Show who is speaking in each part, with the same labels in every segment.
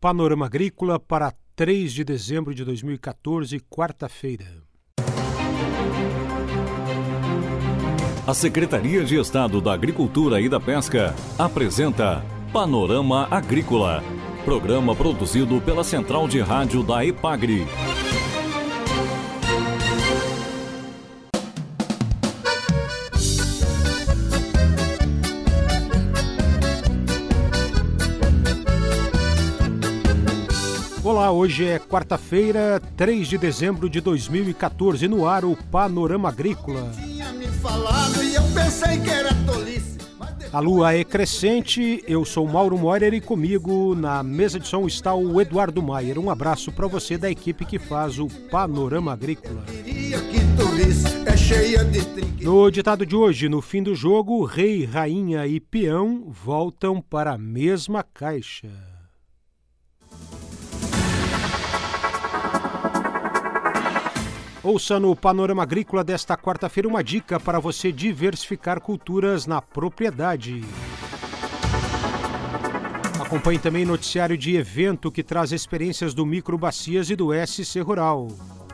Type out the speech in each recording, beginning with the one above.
Speaker 1: Panorama Agrícola para 3 de dezembro de 2014, quarta-feira.
Speaker 2: A Secretaria de Estado da Agricultura e da Pesca apresenta Panorama Agrícola, programa produzido pela Central de Rádio da EPAGRE.
Speaker 1: Olá, hoje é quarta-feira, 3 de dezembro de 2014, no ar o Panorama Agrícola. A lua é crescente, eu sou Mauro Morer e comigo na mesa de som está o Eduardo Maier. Um abraço para você da equipe que faz o Panorama Agrícola. No ditado de hoje, no fim do jogo, rei, rainha e peão voltam para a mesma caixa. Ouça no Panorama Agrícola desta quarta-feira uma dica para você diversificar culturas na propriedade. Acompanhe também noticiário de evento que traz experiências do Microbacias e do SC Rural.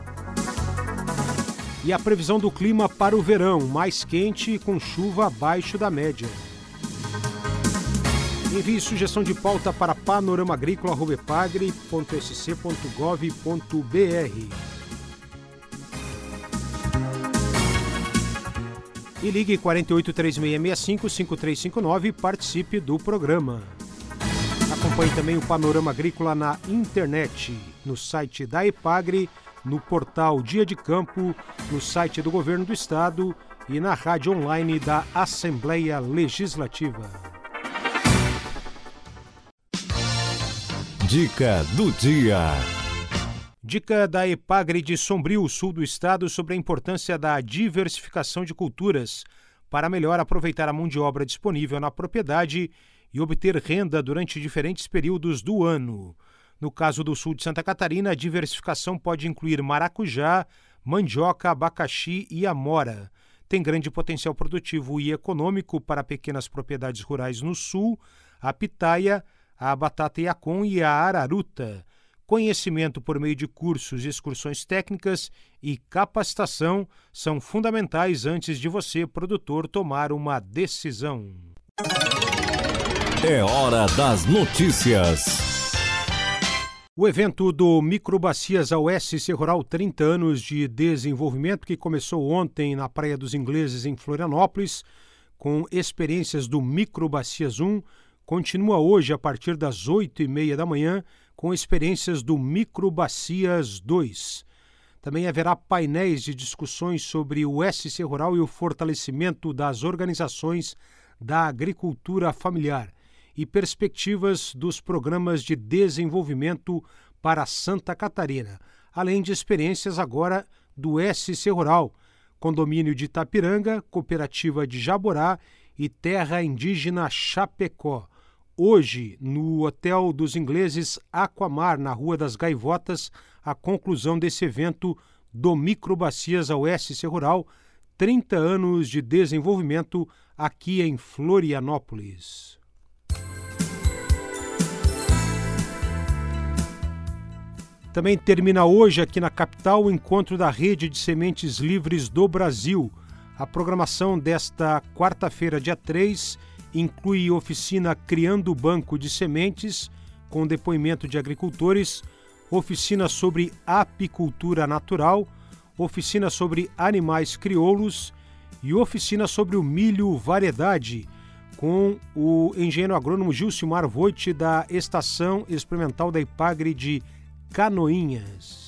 Speaker 1: E a previsão do clima para o verão, mais quente e com chuva abaixo da média. Envie sugestão de pauta para panoramaagricola@epagre.sc.gov.br. E ligue 483665-5359 e participe do programa. Acompanhe também o Panorama Agrícola na internet, no site da EPAGRE, no portal Dia de Campo, no site do Governo do Estado e na rádio online da Assembleia Legislativa.
Speaker 2: Dica do dia.
Speaker 1: Dica da EPAGRE de Sombrio, sul do estado, sobre a importância da diversificação de culturas para melhor aproveitar a mão de obra disponível na propriedade e obter renda durante diferentes períodos do ano. No caso do sul de Santa Catarina, a diversificação pode incluir maracujá, mandioca, abacaxi e amora. Tem grande potencial produtivo e econômico para pequenas propriedades rurais no sul, a pitaia, a batata iacon e a araruta. Conhecimento por meio de cursos, excursões técnicas e capacitação são fundamentais antes de você, produtor, tomar uma decisão.
Speaker 2: É hora das notícias.
Speaker 1: O evento do Microbacias ao SC Rural 30 anos de desenvolvimento, que começou ontem na Praia dos Ingleses, em Florianópolis, com experiências do Microbacias 1, continua hoje a partir das 8h30 da manhã, com experiências do Microbacias 2. Também haverá painéis de discussões sobre o SC Rural e o fortalecimento das organizações da agricultura familiar e perspectivas dos programas de desenvolvimento para Santa Catarina, além de experiências agora do SC Rural, Condomínio de Itapiranga, Cooperativa de Jaborá e Terra Indígena Chapecó. Hoje, no Hotel dos Ingleses Aquamar, na Rua das Gaivotas, a conclusão desse evento do Microbacias ao SC Rural, 30 anos de desenvolvimento aqui em Florianópolis. Também termina hoje aqui na capital o encontro da Rede de Sementes Livres do Brasil. A programação desta quarta-feira, dia 3, inclui oficina Criando Banco de Sementes, com depoimento de agricultores, oficina sobre apicultura natural, oficina sobre animais crioulos e oficina sobre o milho variedade, com o engenheiro agrônomo Gilcimar Voit, da Estação Experimental da EPAGRE de Canoinhas.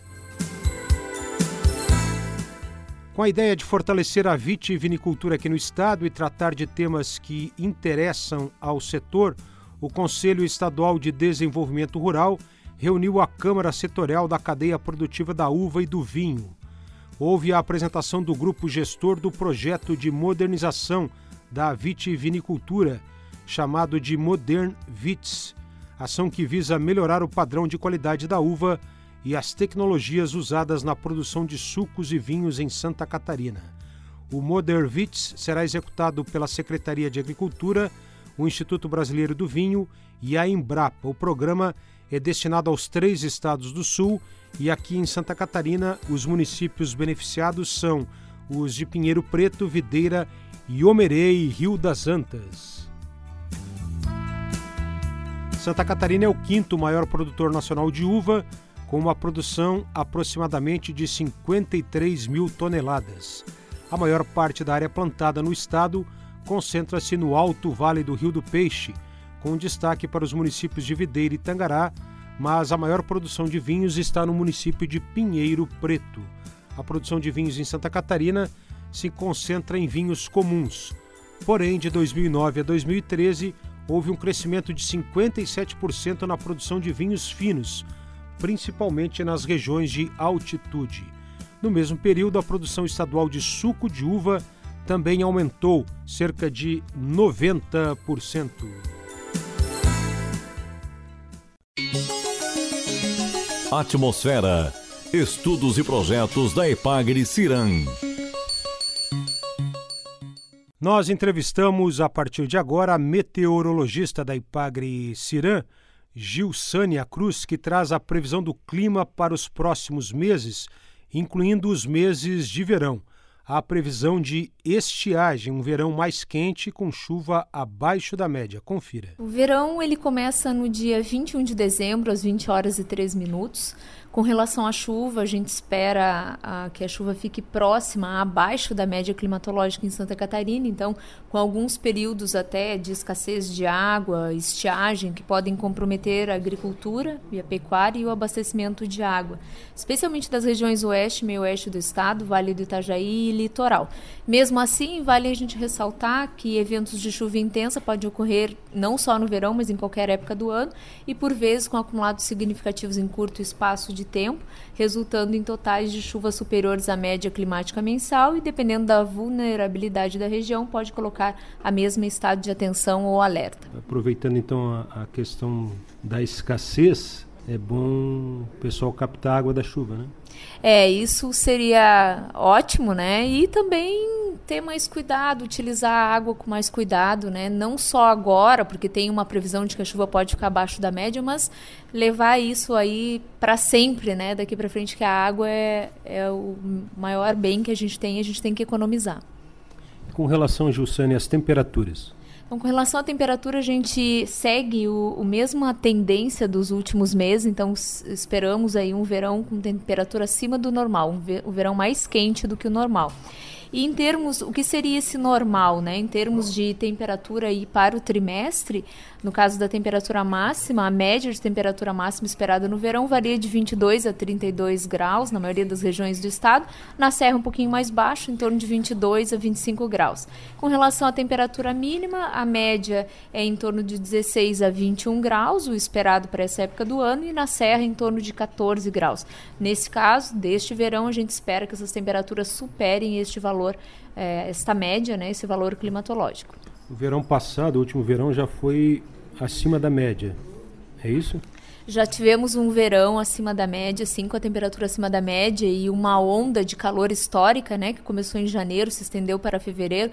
Speaker 1: Com a ideia de fortalecer a vitivinicultura aqui no estado e tratar de temas que interessam ao setor, o Conselho Estadual de Desenvolvimento Rural reuniu a Câmara Setorial da Cadeia Produtiva da Uva e do Vinho. Houve a apresentação do grupo gestor do projeto de modernização da vitivinicultura, chamado de Modern Vits, ação que visa melhorar o padrão de qualidade da uva e as tecnologias usadas na produção de sucos e vinhos em Santa Catarina. O Modern Vits será executado pela Secretaria de Agricultura, o Instituto Brasileiro do Vinho e a Embrapa. O programa é destinado aos 3 estados do sul e aqui em Santa Catarina os municípios beneficiados são os de Pinheiro Preto, Videira, Iomerê e Rio das Antas. Santa Catarina é o 5º maior produtor nacional de uva, com uma produção aproximadamente de 53 mil toneladas. A maior parte da área plantada no estado concentra-se no Alto Vale do Rio do Peixe, com destaque para os municípios de Videira e Tangará, mas a maior produção de vinhos está no município de Pinheiro Preto. A produção de vinhos em Santa Catarina se concentra em vinhos comuns. Porém, de 2009 a 2013, houve um crescimento de 57% na produção de vinhos finos, principalmente nas regiões de altitude. No mesmo período, a produção estadual de suco de uva também aumentou cerca de 90%.
Speaker 2: Atmosfera. Estudos e projetos da Epagri-Ciran.
Speaker 1: Nós entrevistamos a partir de agora a meteorologista da Epagri-Ciran, Gilsânia Cruz, que traz a previsão do clima para os próximos meses, incluindo os meses de verão. A previsão de estiagem, um verão mais quente com chuva abaixo da média. Confira.
Speaker 3: O verão ele começa no dia 21 de dezembro, às 20 horas e 3 minutos. Com relação à chuva, a gente espera que a chuva fique próxima, abaixo da média climatológica em Santa Catarina, então com alguns períodos até de escassez de água, estiagem, que podem comprometer a agricultura e a pecuária e o abastecimento de água, especialmente das regiões oeste e meio oeste do estado, Vale do Itajaí e litoral. Mesmo assim, vale a gente ressaltar que eventos de chuva intensa podem ocorrer não só no verão, mas em qualquer época do ano, e por vezes com acumulados significativos em curto espaço de tempo, resultando em totais de chuvas superiores à média climática mensal e, dependendo da vulnerabilidade da região, pode colocar a mesma estado de atenção ou alerta.
Speaker 1: Aproveitando então a questão da escassez, é bom o pessoal captar a água da chuva, né?
Speaker 3: Isso seria ótimo, né? E também ter mais cuidado, utilizar a água com mais cuidado, né? Não só agora, porque tem uma previsão de que a chuva pode ficar abaixo da média, mas levar isso aí para sempre, né? Daqui para frente, que a água é o maior bem que a gente tem que economizar. Com
Speaker 1: relação, Gilsânia, às temperaturas?
Speaker 3: Então, com relação à temperatura, a gente segue a mesma tendência dos últimos meses, então esperamos aí um verão com temperatura acima do normal, um verão mais quente do que o normal. E em termos, o que seria esse normal, né? Em termos de temperatura aí para o trimestre, no caso da temperatura máxima, a média de temperatura máxima esperada no verão varia de 22 a 32 graus, na maioria das regiões do estado. Na serra um pouquinho mais baixo, em torno de 22 a 25 graus. Com relação à temperatura mínima, a média é em torno de 16 a 21 graus, o esperado para essa época do ano, e na serra em torno de 14 graus. Nesse caso, deste verão, a gente espera que essas temperaturas superem este valor, esta média, né, esse valor climatológico.
Speaker 1: O verão passado, o último verão, já foi acima da média, é isso?
Speaker 3: Já tivemos um verão acima da média, sim, com a temperatura acima da média e uma onda de calor histórica, né, que começou em janeiro, se estendeu para fevereiro.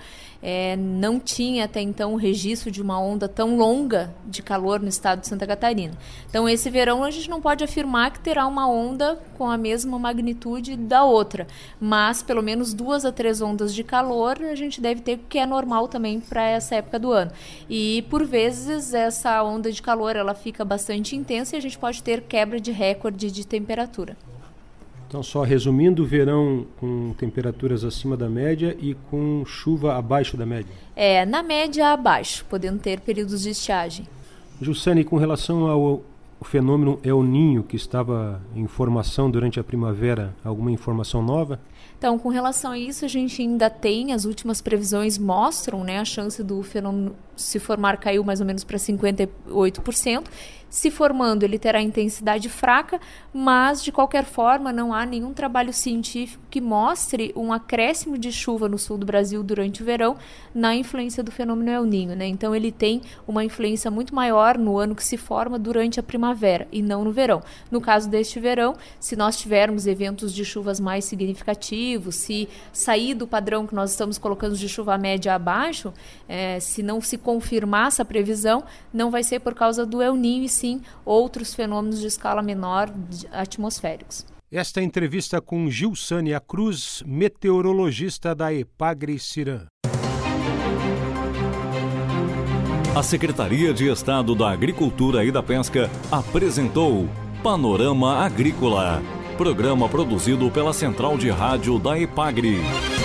Speaker 3: Não tinha até então o registro de uma onda tão longa de calor no estado de Santa Catarina. Então, esse verão a gente não pode afirmar que terá uma onda com a mesma magnitude da outra, mas pelo menos 2 a 3 ondas de calor a gente deve ter, que é normal também para essa época do ano. E, por vezes, essa onda de calor ela fica bastante intensa e a gente pode ter quebra de recorde de temperatura.
Speaker 1: Então, só resumindo, verão com temperaturas acima da média e com chuva abaixo da média?
Speaker 3: Na média abaixo, podendo ter períodos de estiagem.
Speaker 1: Gilsânia, com relação ao fenômeno El Niño, que estava em formação durante a primavera, alguma informação nova?
Speaker 3: Então, com relação a isso, a gente ainda tem, as últimas previsões mostram, né, a chance do fenômeno se formar caiu mais ou menos para 58%. Se formando, ele terá intensidade fraca, mas, de qualquer forma, não há nenhum trabalho científico que mostre um acréscimo de chuva no sul do Brasil durante o verão na influência do fenômeno El Niño, né? Então, ele tem uma influência muito maior no ano que se forma durante a primavera e não no verão. No caso deste verão, se nós tivermos eventos de chuvas mais significativos, se sair do padrão que nós estamos colocando de chuva média abaixo, se não se confirmar essa previsão, não vai ser por causa do El Niño, e sim outros fenômenos de escala menor atmosféricos.
Speaker 1: Esta entrevista com Gilsânia Cruz, meteorologista da EPAGRE-CIRAM.
Speaker 2: A Secretaria de Estado da Agricultura e da Pesca apresentou Panorama Agrícola, programa produzido pela Central de Rádio da EPAGRE.